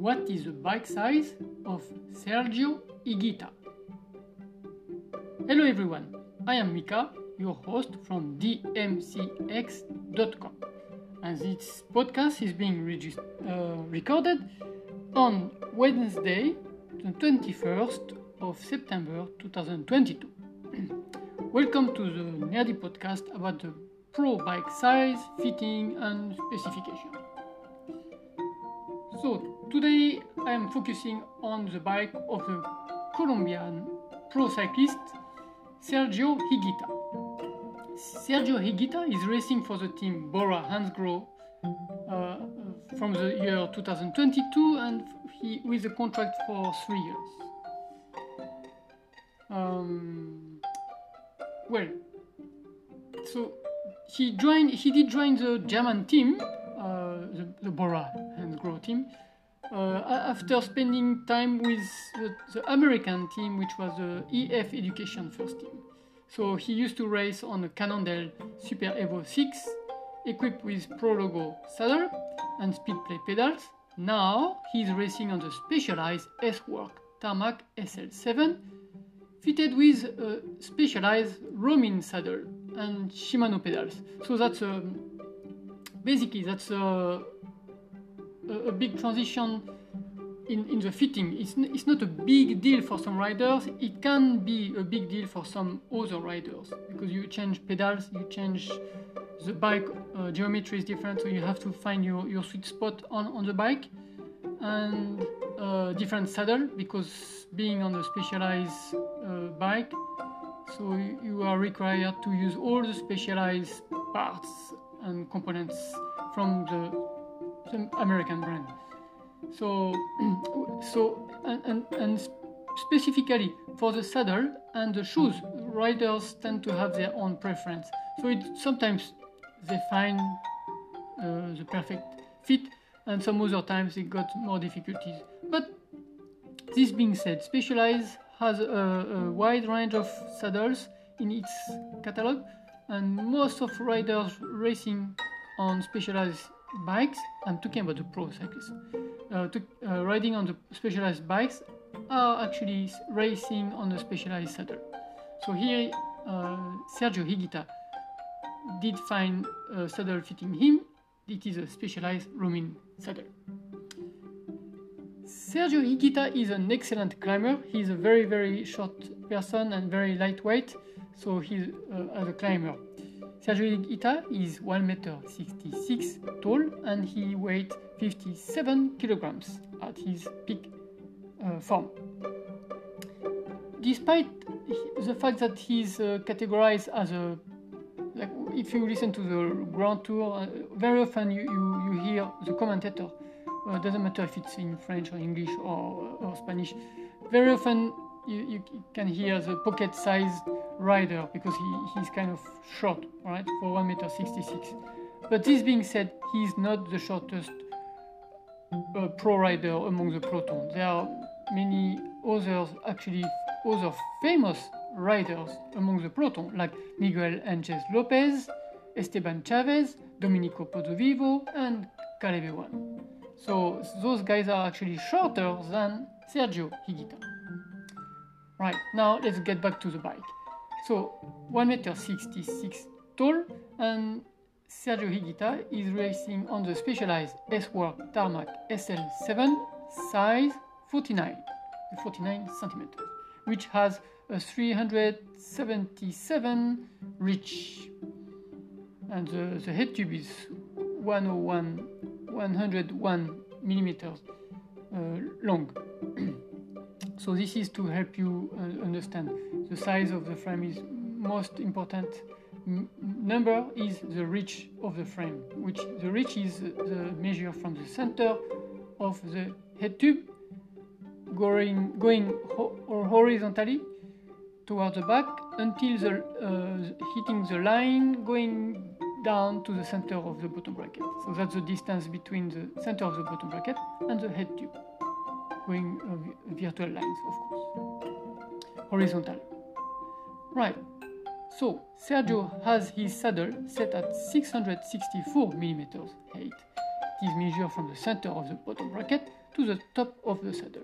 What is the bike size of Sergio Higuita? Hello everyone, I am Mika, your host from dmcx.com, and this podcast is being recorded on Wednesday, the 21st of September 2022. Welcome to the Nerdy podcast about the pro bike size, fitting and specification. So today I am focusing on the bike of the Colombian pro cyclist Sergio Higuita. Sergio Higuita is racing for the team Bora-Hansgrohe from the year 2022 and he with a contract for 3 years. So he did join the German team, the Bora-Hansgrohe team, after spending time with the American team, which was the EF Education first team. So he used to race on a Cannondale Super Evo 6, equipped with Pro Logo saddle and Speedplay pedals. Now he's racing on the Specialized S-Work Tarmac SL7, fitted with a Specialized Romin saddle and Shimano pedals. So that's basically that's a big transition in the fitting. It's not a big deal for some riders. It can be a big deal for some other riders because you change pedals, you change the bike geometry is different, so you have to find your sweet spot on the bike, and different saddle because being on a Specialized bike, so you are required to use all the Specialized parts and components from the American brand. So specifically for the saddle and the shoes, riders tend to have their own preference. So sometimes they find the perfect fit, and some other times they got more difficulties. But this being said, Specialized has a wide range of saddles in its catalog, and most of riders racing on Specialized bikes, I'm talking about the pro cyclists, riding on the Specialized bikes are actually racing on a Specialized saddle. So here Sergio Higuita did find a saddle fitting him. It is a Specialized Romin saddle. Sergio Higuita is an excellent climber. He's a very, very short person and very lightweight, so he's as a climber. Sergio Higuita is 1.66 m tall and he weighed 57 kilograms at his peak form. Despite the fact that he's categorized as a, like, if you listen to the Grand Tour, very often you hear the commentator, doesn't matter if it's in French or English or Spanish, very often you can hear the pocket-sized rider because he's kind of short, right, for 1.66 m. But this being said, he's not the shortest pro rider among the peloton. There are many others, actually other famous riders among the peloton, like Miguel Angel Lopez, Esteban Chavez, Domenico Pozzovivo, and Caleb Ewan. So those guys are actually shorter than Sergio Higuita. Right, now let's get back to the bike. So 1.66 m tall, and Sergio Higuita is racing on the Specialized S-Work Tarmac SL7 size 49 centimeters, which has a 377 reach, and the head tube is 101 millimeters long. So this is to help you understand the size of the frame. Is most important number is the reach of the frame, which the reach is the measure from the center of the head tube going horizontally toward the back until hitting the line going down to the center of the bottom bracket. So that's the distance between the center of the bottom bracket and the head tube, going virtual lines, of course, horizontal. Right, so Sergio has his saddle set at 664 millimeters height. It is measured from the center of the bottom bracket to the top of the saddle.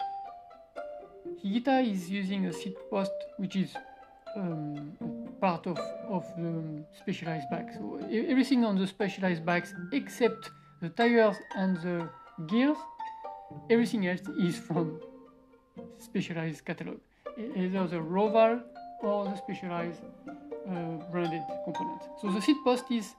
Higita is using a seat post which is part of the specialized bike. So everything on the specialized bikes except the tires and the gears, everything else is from specialized catalog, either the Roval or the specialized branded components. So the seat post is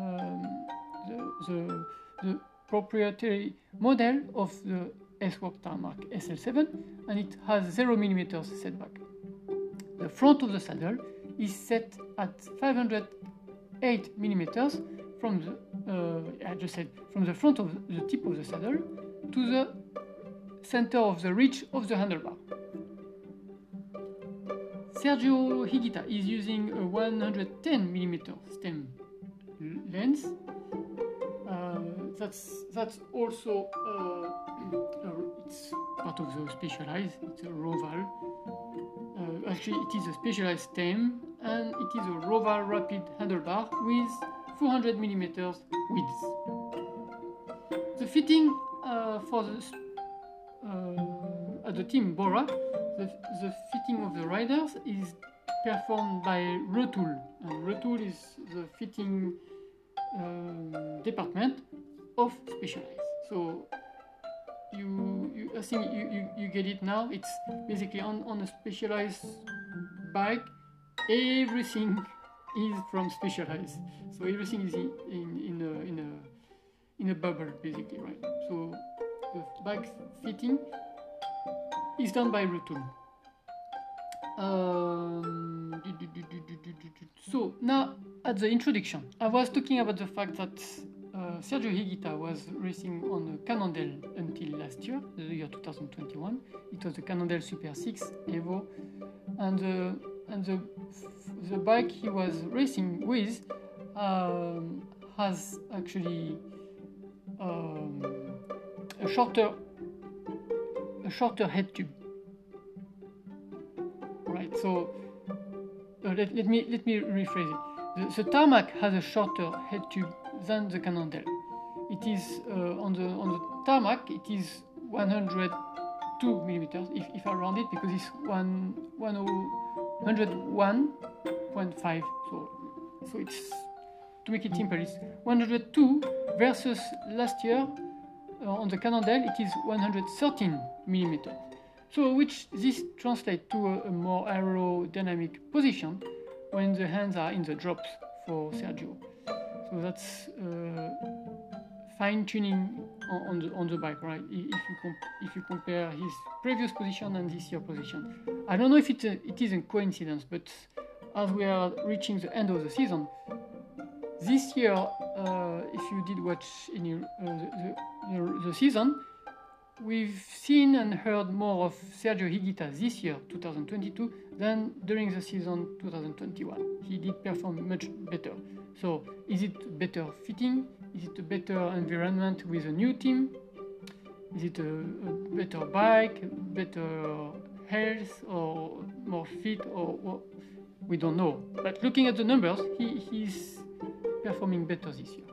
the proprietary model of the S-Works Tarmac SL7, and it has 0mm setback. The front of the saddle is set at 508mm from the from the front of the tip of the saddle to the center of the ridge of the handlebar. Sergio Higuita is using a 110mm stem lens. That's also it's part of the Specialized. It's a Roval. Actually, it is a Specialized stem, and it is a Roval rapid handlebar with 400mm width. The fitting for the at the team Bora, the fitting of the riders is performed by Retool, and Retool is the fitting department of Specialized. So I think you get it now. It's basically on a Specialized bike, everything is from Specialized. So everything is in a bubble, basically, right? So the bike fitting is done by Retool. So now at the introduction, I was talking about the fact that Sergio Higuita was racing on a Cannondale until last year, the year 2021. It was the Cannondale Super 6 Evo, and the bike he was racing with has actually a shorter head tube. Right. So let me rephrase it. The Tarmac has a shorter head tube than the Cannondale. It is on the Tarmac. It is 102mm if I round it, because it's 101.5. So it's, to make it simple, it's 102 versus last year on the Cannondale it is 113mm. So which this translates to a more aerodynamic position when the hands are in the drops for Sergio. So that's fine tuning on the bike, right? If you compare his previous position and this year position, I don't know if it is a coincidence, but as we are reaching the end of the season, this year, if you did watch the season, we've seen and heard more of Sergio Higuita this year, 2022, than during the season 2021. He did perform much better. So is it better fitting? Is it a better environment with a new team? Is it a better bike, better health, or more fit, or what? We don't know. But looking at the numbers, he's performing better this year.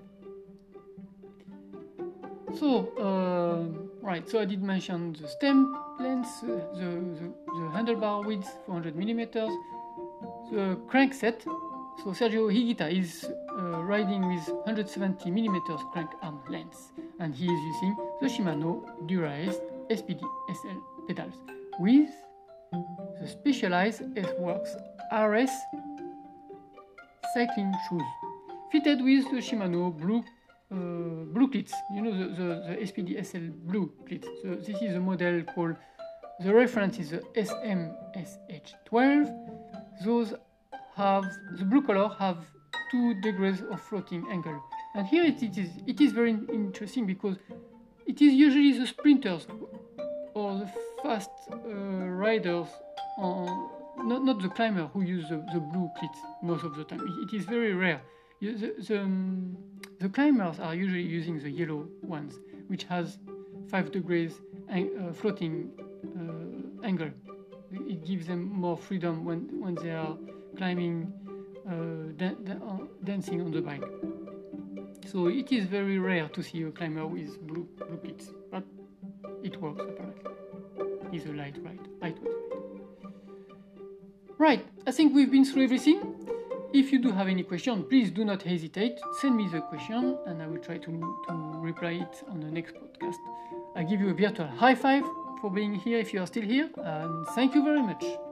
So, right, so I did mention the stem length, the handlebar width, 400mm, the crankset. So Sergio Higuita is riding with 170mm crank arm length, and he is using the Shimano Dura-Ace SPD SL pedals with the Specialized S-Works RS cycling shoes, fitted with the Shimano blue cleats. You know, the SPD SL blue cleats. So this is a model called, the reference is the SMSH12. Those have, the blue color have 2 degrees of floating angle. And here it is very interesting, because it is usually the sprinters or the fast riders, not the climber, who use the blue cleats most of the time. It is very rare. The climbers are usually using the yellow ones, which has 5 degrees floating angle. It gives them more freedom when they are climbing, dancing on the bike. So it is very rare to see a climber with blue cleats, but it works apparently. Is a light right? Light was right. Right, I think we've been through everything. If you do have any question, please do not hesitate. Send me the question and I will try to reply it on the next podcast. I give you a virtual high five for being here if you are still here, and thank you very much.